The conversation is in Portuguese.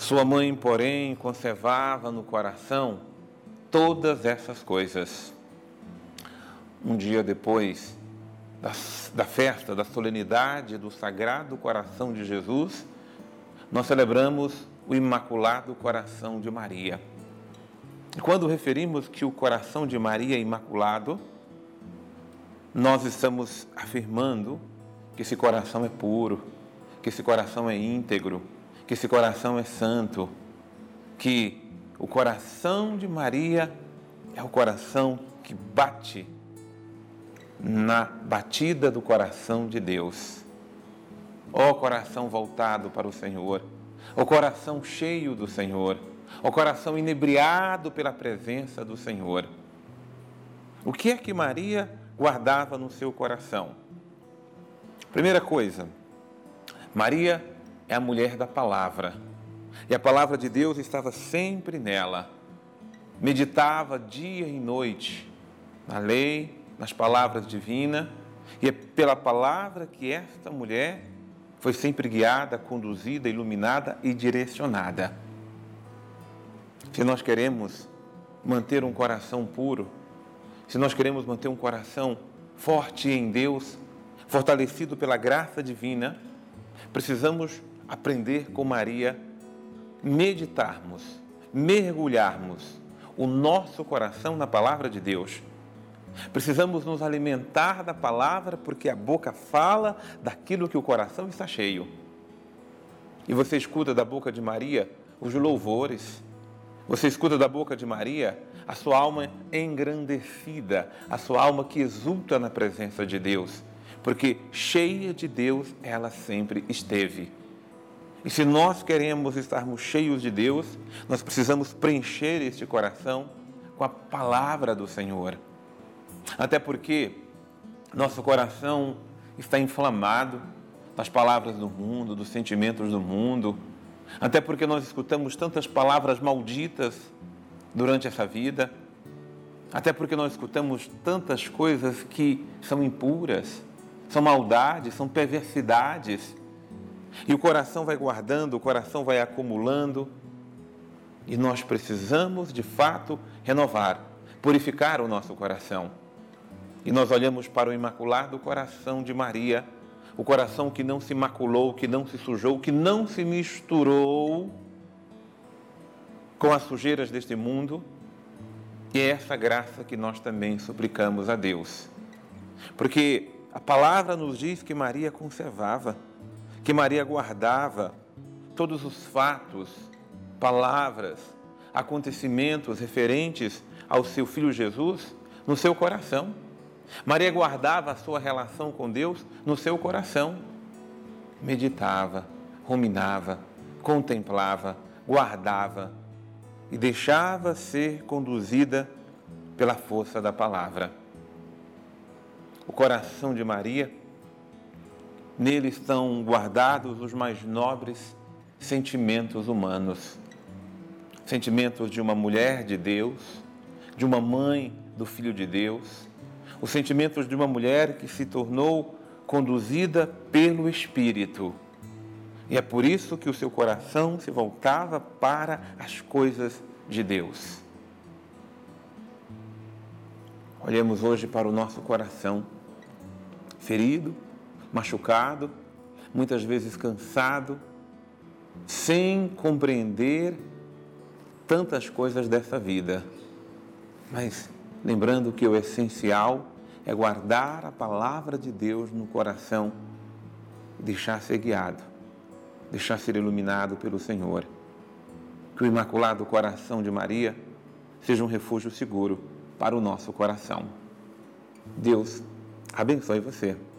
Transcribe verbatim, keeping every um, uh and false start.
Sua mãe, porém, conservava no coração todas essas coisas. Um dia depois da, da festa, da solenidade do Sagrado Coração de Jesus, nós celebramos o Imaculado Coração de Maria. E quando referimos que o coração de Maria é imaculado, nós estamos afirmando que esse coração é puro, que esse coração é íntegro, que esse coração é santo, que o coração de Maria é o coração que bate na batida do coração de Deus. Ó coração voltado para o Senhor, ó coração cheio do Senhor, ó coração inebriado pela presença do Senhor. O que é que Maria guardava no seu coração? Primeira coisa, Maria é a mulher da palavra, e a palavra de Deus estava sempre nela. Meditava dia e noite na lei, nas palavras divinas, e é pela palavra que esta mulher foi sempre guiada, conduzida, iluminada e direcionada. Se nós queremos manter um coração puro, se nós queremos manter um coração forte em Deus, fortalecido pela graça divina, precisamos aprender com Maria, meditarmos, mergulharmos o nosso coração na palavra de Deus. Precisamos nos alimentar da palavra, porque a boca fala daquilo que o coração está cheio. E você escuta da boca de Maria os louvores, você escuta da boca de Maria a sua alma engrandecida, a sua alma que exulta na presença de Deus, porque cheia de Deus ela sempre esteve. E se nós queremos estarmos cheios de Deus, nós precisamos preencher este coração com a palavra do Senhor. Até porque nosso coração está inflamado das palavras do mundo, dos sentimentos do mundo. Até porque nós escutamos tantas palavras malditas durante essa vida. Até porque nós escutamos tantas coisas que são impuras, são maldades, são perversidades. E o coração vai guardando, o coração vai acumulando. E nós precisamos, de fato, renovar, purificar o nosso coração. E nós olhamos para o Imaculado Coração de Maria, o coração que não se maculou, que não se sujou, que não se misturou com as sujeiras deste mundo. E é essa graça que nós também suplicamos a Deus. Porque a palavra nos diz que Maria conservava, que Maria guardava todos os fatos, palavras, acontecimentos referentes ao seu Filho Jesus no seu coração. Maria guardava a sua relação com Deus no seu coração. Meditava, ruminava, contemplava, guardava e deixava ser conduzida pela força da palavra. O coração de Maria, nele estão guardados os mais nobres sentimentos humanos. Sentimentos de uma mulher de Deus, de uma mãe do Filho de Deus, os sentimentos de uma mulher que se tornou conduzida pelo Espírito. E é por isso que o seu coração se voltava para as coisas de Deus. Olhemos hoje para o nosso coração, ferido, machucado, muitas vezes cansado, sem compreender tantas coisas dessa vida. Mas lembrando que o essencial é guardar a palavra de Deus no coração e deixar ser guiado, deixar ser iluminado pelo Senhor. Que o Imaculado Coração de Maria seja um refúgio seguro para o nosso coração. Deus abençoe você.